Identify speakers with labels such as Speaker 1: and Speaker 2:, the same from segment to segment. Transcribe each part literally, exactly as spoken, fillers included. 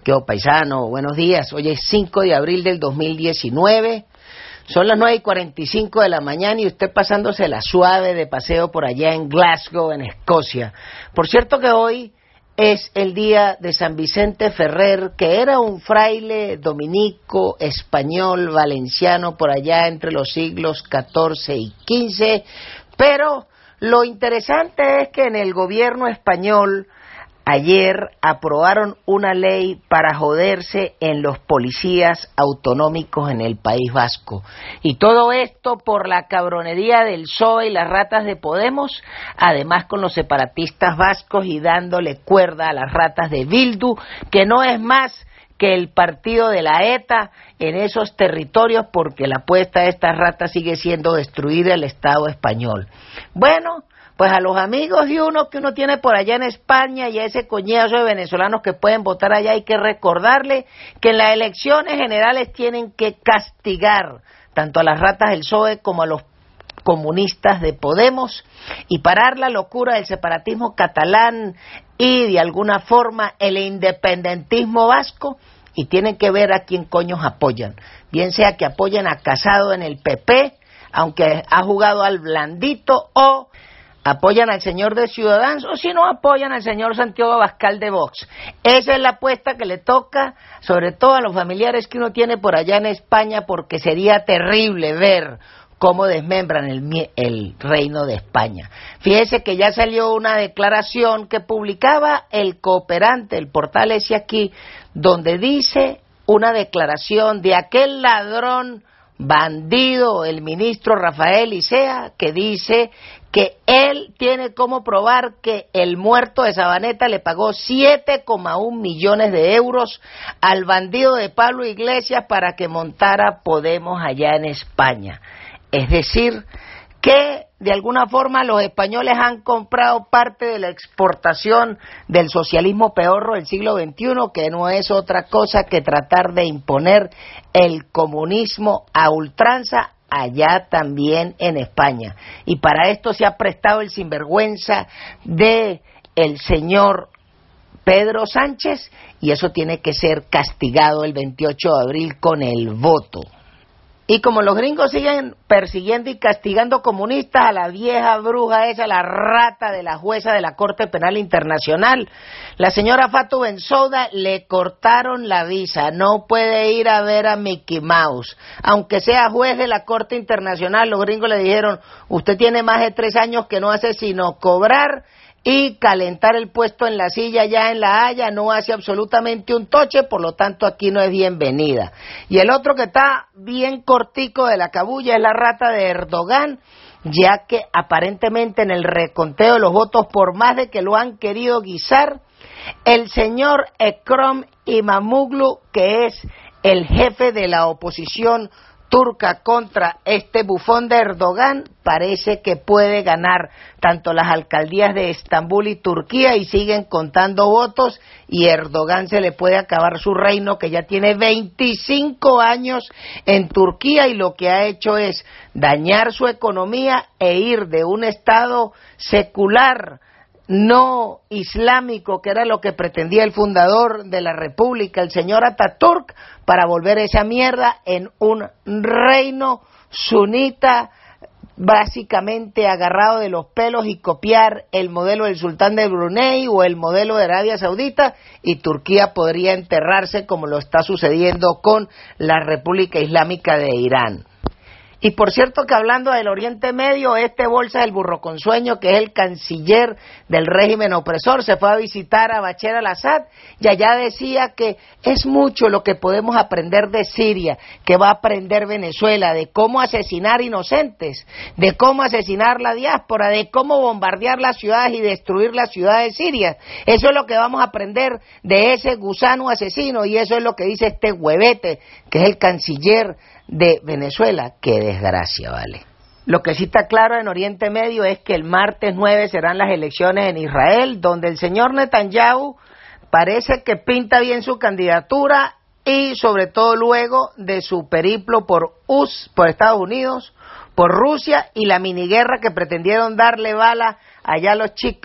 Speaker 1: ¿Qué hubo, paisano? Buenos días. Hoy es cinco de abril del dos mil diecinueve. Son las nueve y cuarenta y cinco de la mañana y usted pasándose la suave de paseo por allá en Glasgow, en Escocia. Por cierto que hoy es el día de San Vicente Ferrer, que era un fraile dominico español valenciano por allá entre los siglos catorce y quince, pero lo interesante es que en el gobierno español ayer aprobaron una ley para joderse en los policías autonómicos en el País Vasco. Y todo esto por la cabronería del P S O E y las ratas de Podemos, además con los separatistas vascos y dándole cuerda a las ratas de Bildu, que no es más que el partido de la ETA en esos territorios, porque la apuesta de estas ratas sigue siendo destruir el Estado español. Bueno, pues a los amigos de uno que uno tiene por allá en España y a ese coñazo de venezolanos que pueden votar allá, hay que recordarle que en las elecciones generales tienen que castigar tanto a las ratas del P S O E como a los comunistas de Podemos y parar la locura del separatismo catalán y de alguna forma el independentismo vasco, y tienen que ver a quién coños apoyan, bien sea que apoyen a Casado en el P P, aunque ha jugado al blandito, o apoyan al señor de Ciudadanos, o si no apoyan al señor Santiago Abascal de Vox. Esa es la apuesta que le toca, sobre todo a los familiares que uno tiene por allá en España, porque sería terrible ver cómo desmembran el, el reino de España. Fíjese que ya salió una declaración que publicaba El Cooperante, el portal ese aquí, donde dice una declaración de aquel ladrón bandido, el ministro Rafael Icea, que dice que él tiene cómo probar que el muerto de Sabaneta le pagó siete coma uno millones de euros al bandido de Pablo Iglesias para que montara Podemos allá en España. Es decir, que de alguna forma los españoles han comprado parte de la exportación del socialismo pedorro del siglo veintiuno, que no es otra cosa que tratar de imponer el comunismo a ultranza allá también en España. Y para esto se ha prestado el sinvergüenza de el señor Pedro Sánchez, y eso tiene que ser castigado el veintiocho de abril con el voto. Y como los gringos siguen persiguiendo y castigando comunistas, a la vieja bruja esa, la rata de la jueza de la Corte Penal Internacional, la señora Fatou Bensouda, le cortaron la visa, no puede ir a ver a Mickey Mouse, aunque sea juez de la Corte Internacional. Los gringos le dijeron: usted tiene más de tres años que no hace sino cobrar y calentar el puesto en la silla ya en La Haya, no hace absolutamente un toche, por lo tanto aquí no es bienvenida. Y el otro que está bien cortico de la cabulla es la rata de Erdogan, ya que aparentemente en el reconteo de los votos, por más de que lo han querido guisar, el señor Ekrem İmamoğlu, que es el jefe de la oposición turca contra este bufón de Erdogan, parece que puede ganar tanto las alcaldías de Estambul y Turquía, y siguen contando votos, y Erdogan se le puede acabar su reino, que ya tiene veinticinco años en Turquía, y lo que ha hecho es dañar su economía e ir de un estado secular no islámico, que era lo que pretendía el fundador de la república, el señor Atatürk, para volver esa mierda en un reino sunita, básicamente agarrado de los pelos, y copiar el modelo del sultán de Brunei o el modelo de Arabia Saudita, y Turquía podría enterrarse como lo está sucediendo con la República Islámica de Irán. Y por cierto que hablando del Oriente Medio, este Bolsa del Burro con Sueño, que es el canciller del régimen opresor, se fue a visitar a Bashar al-Assad, y allá decía que es mucho lo que podemos aprender de Siria, que va a aprender Venezuela, de cómo asesinar inocentes, de cómo asesinar la diáspora, de cómo bombardear las ciudades y destruir las ciudades sirias. Eso es lo que vamos a aprender de ese gusano asesino, y eso es lo que dice este huevete, que es el canciller de Venezuela. Qué desgracia, vale. Lo que sí está claro en Oriente Medio es que el martes nueve serán las elecciones en Israel, donde el señor Netanyahu parece que pinta bien su candidatura, y sobre todo luego de su periplo por U S, por Estados Unidos, por Rusia, y la miniguerra que pretendieron darle bala allá a los chicos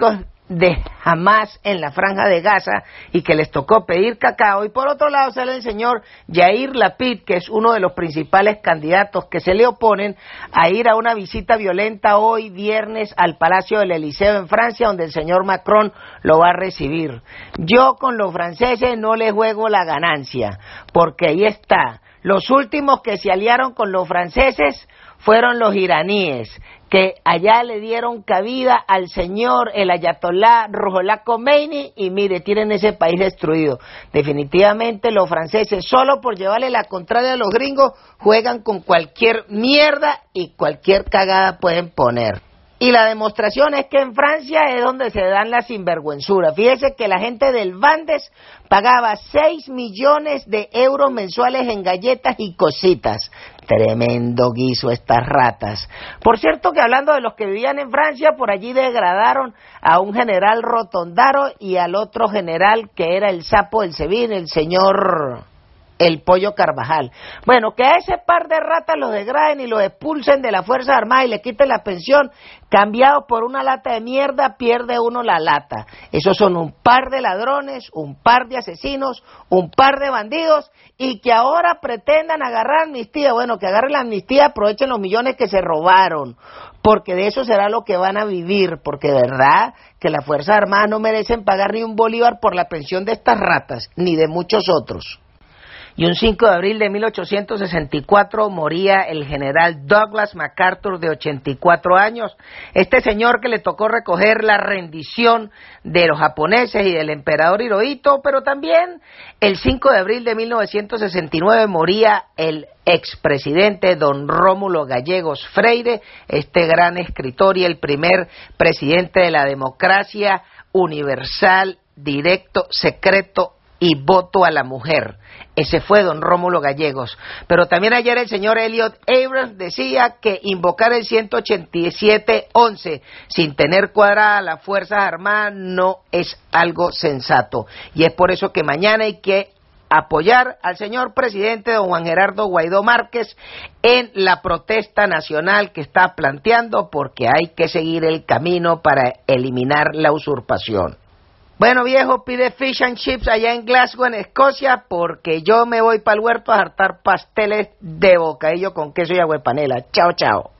Speaker 1: de Hamas en la Franja de Gaza y que les tocó pedir cacao, y por otro lado sale el señor Yair Lapid, que es uno de los principales candidatos que se le oponen a ir a una visita violenta hoy viernes al Palacio del Eliseo en Francia, donde el señor Macron lo va a recibir. Yo con los franceses no les juego la ganancia, porque ahí está, los últimos que se aliaron con los franceses fueron los iraníes, que allá le dieron cabida al señor el ayatolá Ruhollah Khomeini, y mire, tienen ese país destruido. Definitivamente los franceses, solo por llevarle la contraria a los gringos, juegan con cualquier mierda y cualquier cagada pueden poner. Y la demostración es que en Francia es donde se dan las sinvergüenzuras. Fíjese que la gente del Bandes pagaba seis millones de euros mensuales en galletas y cositas. Tremendo guiso estas ratas. Por cierto que hablando de los que vivían en Francia, por allí degradaron a un general Rotondaro y al otro general que era el sapo del Sebin, el señor el Pollo Carvajal. Bueno, que a ese par de ratas los degraden y los expulsen de las Fuerzas Armadas y le quiten la pensión, cambiado por una lata de mierda, pierde uno la lata. Esos son un par de ladrones, un par de asesinos, un par de bandidos, y que ahora pretendan agarrar amnistía. Bueno, que agarren la amnistía, aprovechen los millones que se robaron, porque de eso será lo que van a vivir, porque de verdad que las Fuerzas Armadas no merecen pagar ni un bolívar por la pensión de estas ratas, ni de muchos otros. Y un cinco de abril de mil ochocientos sesenta y cuatro moría el general Douglas MacArthur, de ochenta y cuatro años. Este señor que le tocó recoger la rendición de los japoneses y del emperador Hirohito, pero también el cinco de abril de mil novecientos sesenta y nueve moría el expresidente don Rómulo Gallegos Freire, este gran escritor y el primer presidente de la democracia universal, directo, secreto y voto a la mujer. Ese fue don Rómulo Gallegos. Pero también ayer el señor Elliot Abrams decía que invocar el ciento ochenta y siete once sin tener cuadrada las Fuerzas Armadas no es algo sensato. Y es por eso que mañana hay que apoyar al señor presidente don Juan Gerardo Guaidó Márquez en la protesta nacional que está planteando, porque hay que seguir el camino para eliminar la usurpación. Bueno, viejo, pide fish and chips allá en Glasgow, en Escocia, porque yo me voy para el huerto a hartar pasteles de bocadillo con queso y agua de panela. Chao, chao.